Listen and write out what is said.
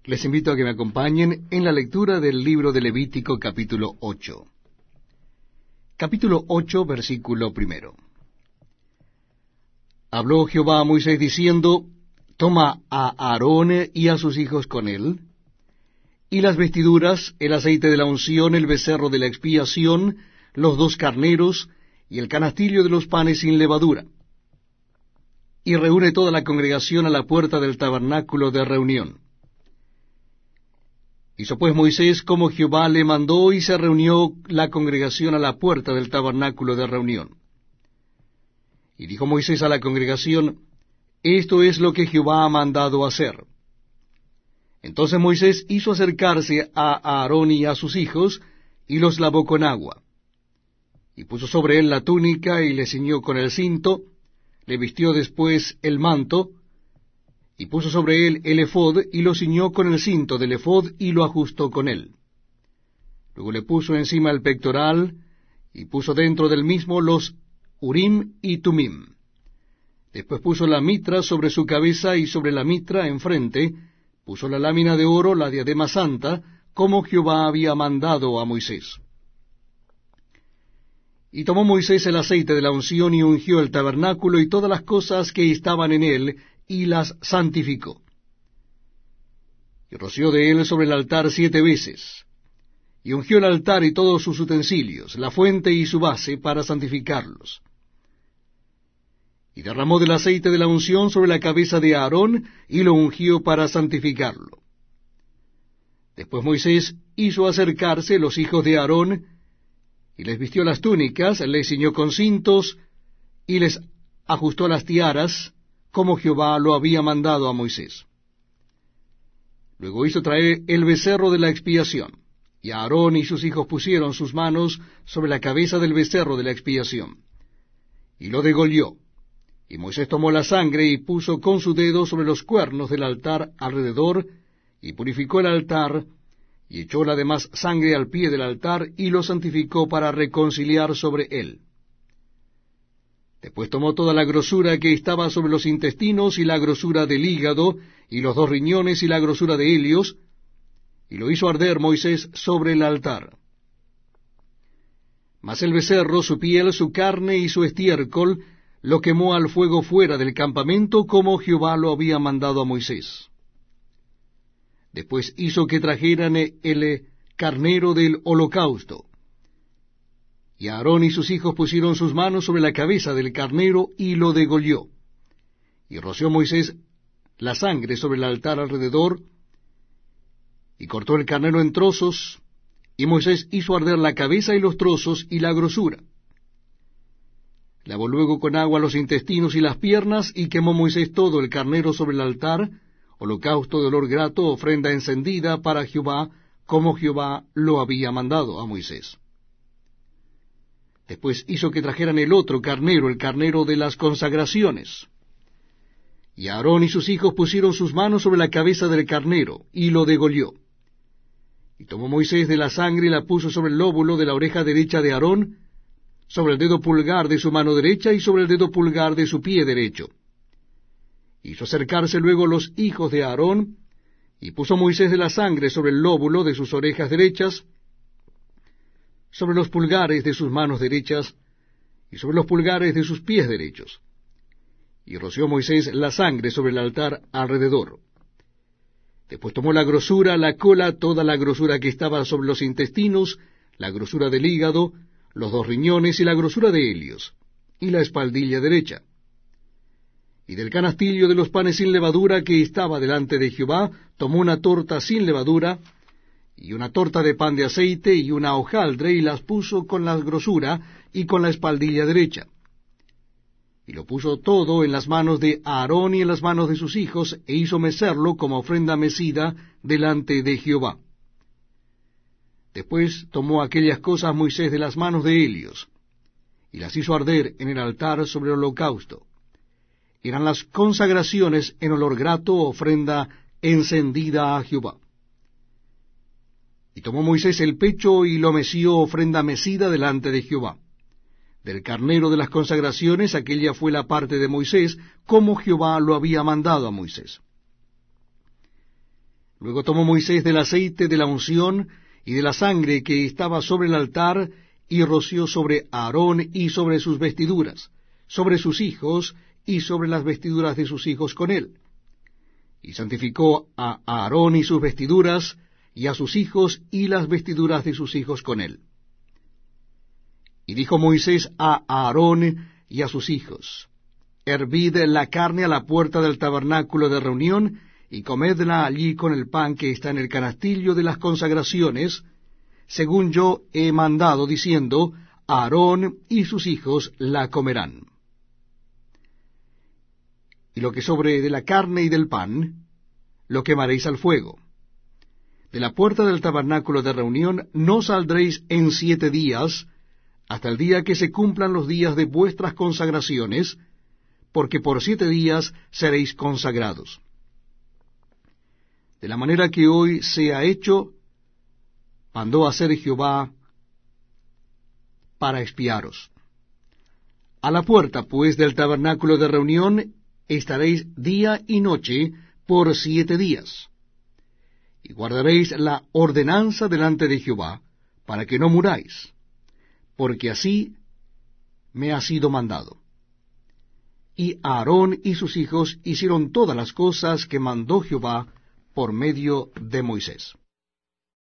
Les invito a que me acompañen en la lectura del libro de Levítico capítulo 8. Capítulo 8, versículo 1. Habló Jehová a Moisés diciendo: Toma a Aarón y a sus hijos con él, y las vestiduras, el aceite de la unción, el becerro de la expiación, los 2 carneros, y el canastillo de los panes sin levadura. Y reúne toda la congregación a la puerta del tabernáculo de reunión. Hizo pues Moisés como Jehová le mandó, y se reunió la congregación a la puerta del tabernáculo de reunión. Y dijo Moisés a la congregación: Esto es lo que Jehová ha mandado hacer. Entonces Moisés hizo acercarse a Aarón y a sus hijos, y los lavó con agua. Y puso sobre él la túnica, y le ciñó con el cinto, le vistió después el manto, y puso sobre él el ephod, y lo ciñó con el cinto del ephod, y lo ajustó con él. Luego le puso encima el pectoral, y puso dentro del mismo los Urim y Tumim. Después puso la mitra sobre su cabeza, y sobre la mitra enfrente puso la lámina de oro, la diadema santa, como Jehová había mandado a Moisés. Y tomó Moisés el aceite de la unción, y ungió el tabernáculo y todas las cosas que estaban en él, y las santificó. Y roció de él sobre el altar 7 veces, y ungió el altar y todos sus utensilios, la fuente y su base, para santificarlos. Y derramó del aceite de la unción sobre la cabeza de Aarón, y lo ungió para santificarlo. Después Moisés hizo acercarse los hijos de Aarón, y les vistió las túnicas, les ciñó con cintos, y les ajustó las tiaras, como Jehová lo había mandado a Moisés. Luego hizo traer el becerro de la expiación, y Aarón y sus hijos pusieron sus manos sobre la cabeza del becerro de la expiación, y lo degolló. Y Moisés tomó la sangre y puso con su dedo sobre los cuernos del altar alrededor, y purificó el altar, y echó la demás sangre al pie del altar, y lo santificó para reconciliar sobre él. Después tomó toda la grosura que estaba sobre los intestinos, y la grosura del hígado, y los 2 riñones, y la grosura de Helios, y lo hizo arder Moisés sobre el altar. Mas el becerro, su piel, su carne y su estiércol, lo quemó al fuego fuera del campamento, como Jehová lo había mandado a Moisés. Después hizo que trajeran el carnero del holocausto. Y Aarón y sus hijos pusieron sus manos sobre la cabeza del carnero, y lo degolló. Y roció Moisés la sangre sobre el altar alrededor, y cortó el carnero en trozos, y Moisés hizo arder la cabeza y los trozos y la grosura. Lavó luego con agua los intestinos y las piernas, y quemó Moisés todo el carnero sobre el altar, holocausto de olor grato, ofrenda encendida para Jehová, como Jehová lo había mandado a Moisés. Después hizo que trajeran el otro carnero, el carnero de las consagraciones. Y Aarón y sus hijos pusieron sus manos sobre la cabeza del carnero, y lo degolló. Y tomó Moisés de la sangre y la puso sobre el lóbulo de la oreja derecha de Aarón, sobre el dedo pulgar de su mano derecha, y sobre el dedo pulgar de su pie derecho. Hizo acercarse luego los hijos de Aarón, y puso Moisés de la sangre sobre el lóbulo de sus orejas derechas, sobre los pulgares de sus manos derechas, y sobre los pulgares de sus pies derechos. Y roció Moisés la sangre sobre el altar alrededor. Después tomó la grosura, la cola, toda la grosura que estaba sobre los intestinos, la grosura del hígado, los 2 riñones y la grosura de Helios, y la espaldilla derecha. Y del canastillo de los panes sin levadura que estaba delante de Jehová, tomó una torta sin levadura, y una torta de pan de aceite, y una hojaldre, y las puso con la grosura y con la espaldilla derecha. Y lo puso todo en las manos de Aarón y en las manos de sus hijos, e hizo mecerlo como ofrenda mecida delante de Jehová. Después tomó aquellas cosas Moisés de las manos de Helios, y las hizo arder en el altar sobre el holocausto. Eran las consagraciones en olor grato, ofrenda encendida a Jehová. Y tomó Moisés el pecho y lo meció ofrenda mecida delante de Jehová. Del carnero de las consagraciones, aquella fue la parte de Moisés, como Jehová lo había mandado a Moisés. Luego tomó Moisés del aceite de la unción y de la sangre que estaba sobre el altar, y roció sobre Aarón y sobre sus vestiduras, sobre sus hijos y sobre las vestiduras de sus hijos con él. Y santificó a Aarón y sus vestiduras, y a sus hijos y las vestiduras de sus hijos con él. Y dijo Moisés a Aarón y a sus hijos: Hervid la carne a la puerta del tabernáculo de reunión, y comedla allí con el pan que está en el canastillo de las consagraciones, según yo he mandado, diciendo: Aarón y sus hijos la comerán. Y lo que sobre de la carne y del pan, lo quemaréis al fuego. De la puerta del tabernáculo de reunión no saldréis en 7 días, hasta el día que se cumplan los días de vuestras consagraciones, porque por 7 días seréis consagrados. De la manera que hoy se ha hecho, mandó hacer Jehová para expiaros. A la puerta, pues, del tabernáculo de reunión estaréis día y noche por 7 días. Y guardaréis la ordenanza delante de Jehová, para que no muráis, porque así me ha sido mandado. Y Aarón y sus hijos hicieron todas las cosas que mandó Jehová por medio de Moisés.